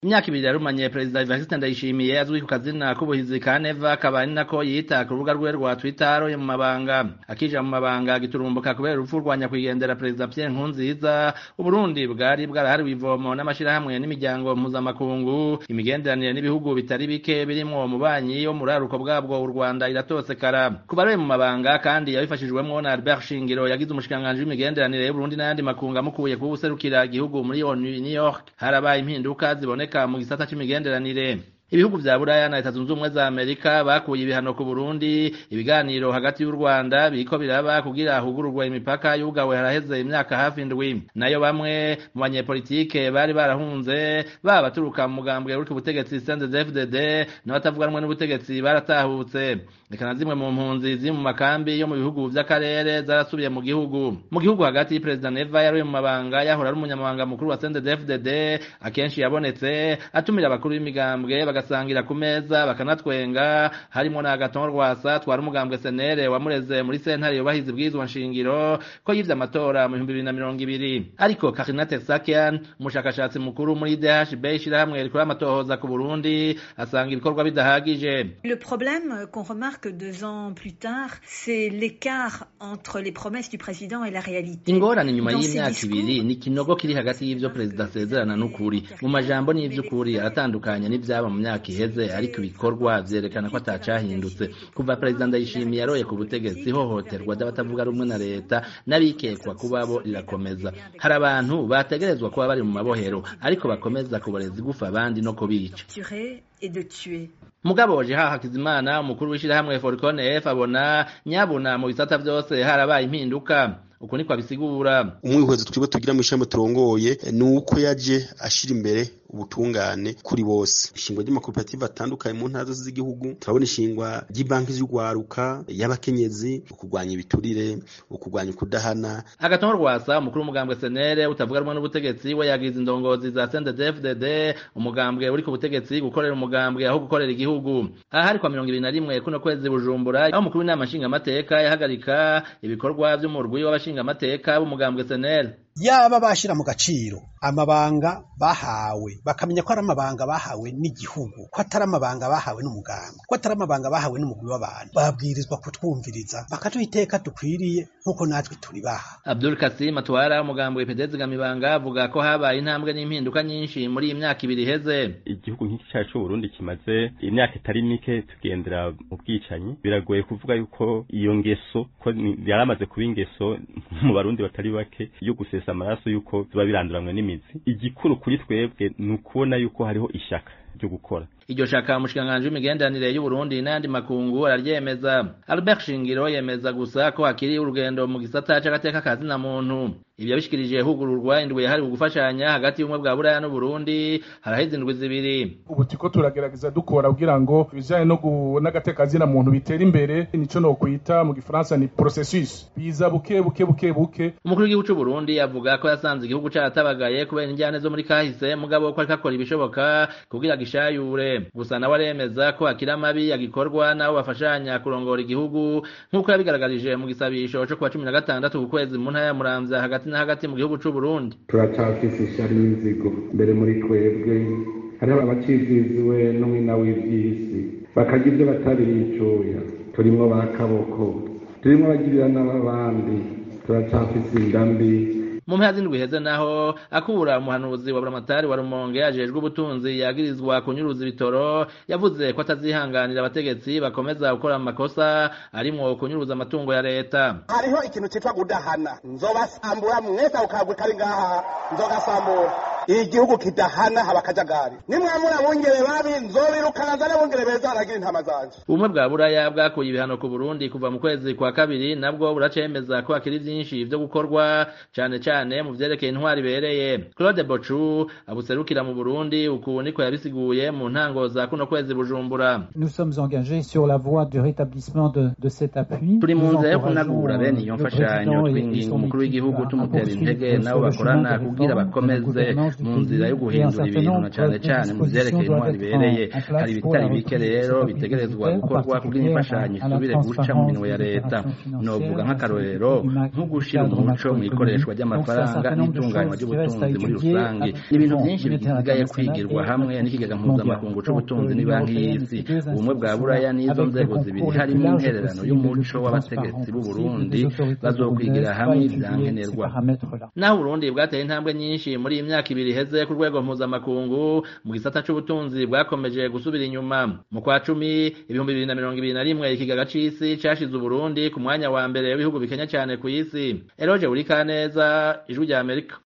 Imyaka ibiri yarumanye Perezida Evariste Ndayishimiye azwi ku kazina k'ubuhizi ka Neva, akaba ari nako yita ku rubuga rwe rwa Twitter mu mabanga. Akija mu mabanga giturumbuka kubera urupfu rwa nyakwigendera Perezida Pierre Nkurunziza, Uburundi bwari bwarahariwe ivomo n'amashirahamwe n'imiryango mpuzamakungu, imigenderanire n'ibihugu bitari bike birimwo umubanyi wo muraruko bwabwo u Rwanda iratosekara. Kuba ari mu mabanga kandi yabifashijwemwo na Albert Shingiro yagize umushikanganje w'imigenderanire y'Uburundi n'ayandi makungu amukuye ku buserukira igihugu muri New York. Harabaye impinduka ziboneka mu gisata c'imigenderanire. Ibihugu vya Buraya na Leta Zunze Ubumwe za Amerika bakuye ibihano ku Burundi. Ibiganiro hagati y'u Rwanda biriko biraba kugira hugururwe imipaka yugawe haraheze imyaka hafi indwi. Nayo bamwe mu banyepolitike bari barahunze baturuka mu mugambwe uri ku butegetsi CNDD-FDD n'abatavuganwe n'ubutegetsi baratahutse. Eka na zimwe mu mpunzi ziri mu makambi yo mu bihugu vy'akarere zarasubiye mu gihugu. Mu gihugu hagati Perezida Neva yari mu mabanga yahora ari umunyamabanga mukuru wa CNDD-FDD, akenshi yabonetse atumira abakuru b'imigambwe bagasangira ku meza bakanatwenga, harimo na Agathon Rwasa twari umugambwe senere wamureze muri sentare yubahiza ibwirizwa nshingiro ko yivye amatora mu 2020. Ariko Karina Tersakian, umushakashatsi mukuru muri DHB ishirahamwe rikora amatohoza ku Burundi, asanga ibikorwa bidahagije. Le problème qu'on remarque 2 ans plus tard, c'est l'écart entre les promesses du président et la réalité. Ingorane nyuma y'imyaka ibiri ni kinogo kiri hagati y'ivyo Perezida asezerana n'ukuri. Mu majambo n'ivy'ukuri aratandukanye n'ivyaba mu myaka iheze, ariko ibikorwa vyerekana ko atacahindutse. Kuva Perezida Ndayishimiye yaroye ku butegetsi, ihohoterwa ry'abatavuga rumwe na leta n'abikekwa kuba bo rirakomeza. Hari abantu bategerezwa kuba bari mu mabohero, ariko bakomeza kuboreza igufa abandi no kubica. Mugabo Jeha Hakizimana, umukuru w'ishirahamwe Forcon F, abona nyabuna mu bisata vyose harabaye impinduka. Uko niko abisigura. Umwihwezo twebwe tugira mu ishami turongoye nuko yaje ashira imbere ubutungane kuri bose. Ishingwa ry'amakoperative atandukanye mu ntara zose z'igihugu, turabona ishingwa ry'ibanki z'ugwaruka, y'abakenyezi, ukugwanya ibiturire, ukugwanya kudahana. Agathon Rwasa, umukuru w'umugambwe senere utavuga rumwe n'ubutegetsi, we yagize indongozi za CNDD-FDD, umugambwe uri ku butegetsi, gukorera umugambwe aho gukorera igihugu. Aha hari kwa 21 kuno kwezi Bujumbura, aho umukuru w'inama nshingamateka yahagarika ibikorwa vy'umurwi w'abashingamateka b'umugambwe senere. Yaba bashira mu gaciro amabanga bahawe, bakamenya ko ari amabanga bahawe n'igihugu, ko atari amabanga bahawe n'umugambwe, ko atari amabanga bahawe n'umugwi w'abantu, babwirizwa kutwumviriza bakatuiteka tukwiriye nkuko natwe turi baha. Abdul Kasim atwara umugambwe PDZ Gamibanga avuga ko habaye intambwe n'impinduka nyinshi muri iyi myaka ibiri iheze. Igihugu nk'iki cyacu Burundi kimaze imyaka itari mike tugendera mu bwicanyi, biragoye kuvuga yuko iyo ngeso ko yaramaze kuba ingeso mu Barundi batari bake yo gusesa amaraso yuko tuba biranduramwe n'imizi. Igikuru kuri twebwe nukubona yuko hariho ishaka ryo gukora. Iryo shaka umushikanganje w'imigenderanire y'u Burundi n'andi makungu araryemeza. Albert Shingiro yemeza gusa ko hakiri urugendo mu gisata c'agateka kazina muntu. Ibyo bishikirije hugururwa indwi yahari gufashanya hagati y'umwe bwa Buraya n'u Burundi haraheze indwi zibiri. Ubu tiko turagerageza dukora kugira ngo bijanye no n'agateka kazina muntu bitera imbere, nico no kwita mu Gifaransa ni processus biza buke. Umukuru w'igihugu c'u Burundi avuga ko yasanze igihugu caratabagaye kubera injyane zo muri kahise, mugabo ko akakora ibishoboka kugira gishayure. Gusa nawe aremeza ko akira mabi yagikorwa nabo bafashanya kurongora igihugu, nkuko yabigaragarije mu gisabisho cyo kuwa 16 ku kwezi mu ntara ya Muramvya hagati na hagati mu gihugu c'u Burundi. Turacafise ishari n'inzigo mbere muri twebwe, hariho abaciziziwe n'umwina w'ivyisi bakagira ibyo batari bicuya, turimwo bakaboko, turimwo bagirira n'abandi, turacafise indambi. Mu mpera z'indwi iheze naho akura umuhanuzi wa Buramatari wa Rumonge ajejwe ubutunzi yagirizwa kunyuruza ibitoro, yavuze ko atazihanganira abategetsi bakomeza gukora amakosa arimwo kunyuruza amatungo ya leta. Hariho ikintu citwa gudahana, nzobasambura mwese ukagwe kari ngaha, nzogasambura. Igihugu kidahana haba kajagari. Nimwamura bongere babi nzobirukana zane bongere beza aragira intama zanje. Ubumwe bwa Buraya bwakuye ibihano ku Burundi kuva mu kwezi kwa kabiri, nabwo buracemeza ko hakiri vyinshi vyo gukorwa cane mu vyerekeye intwari bereye. Claude Bochu abuserukira mu Burundi, uku niko yabisiguye mu ntango za kuno kwezi Bujumbura. Nous sommes engagés sur la voie du rétablissement de cet appui. Turi mu nzira yo kunagura bene iyo mfashanyo, twinginga umukuru w'igihugu tumutera intege nabo bakorana kugira bakomeze mu nzira yo guhindura ibintu na cane cane mu vyerekeye intwari ibereye. Hari ibitari bike rero bitegerezwa gukorwa kugira imfashanyo isubire guca mu minwe ya leta. Novuga nk'akarorero nko gushira umuco mu ikoreshwa ry'amafaranga n'itunganywa ry'ubutunzi muri rusange. Ibintu byinshi bisigaye kwigirwa hamwe n'ikigega mpuzamakungu c'ubutunzi n'ibanki y'isi. Ubumwe bwa Buraya n'izo nzego zibiri harimo intererano y'umuco w'abategetsi b'u Burundi bazokwigira hamwe ivyankenerwa. Naho Burundi bwateye intambwe nyinshi muri iyi myaka ibiri iheze ku rwego mpuzamakungu mu gisata c'ubutunzi bwakomeje gusubira inyuma. Mu kwa 10 2021 ikigaga c'isi cashize Burundi ku mwanya wa mbere w'ibihugu bikenya cyane ku isi. Eroje Urikaneza, Ijwi rya Amerika.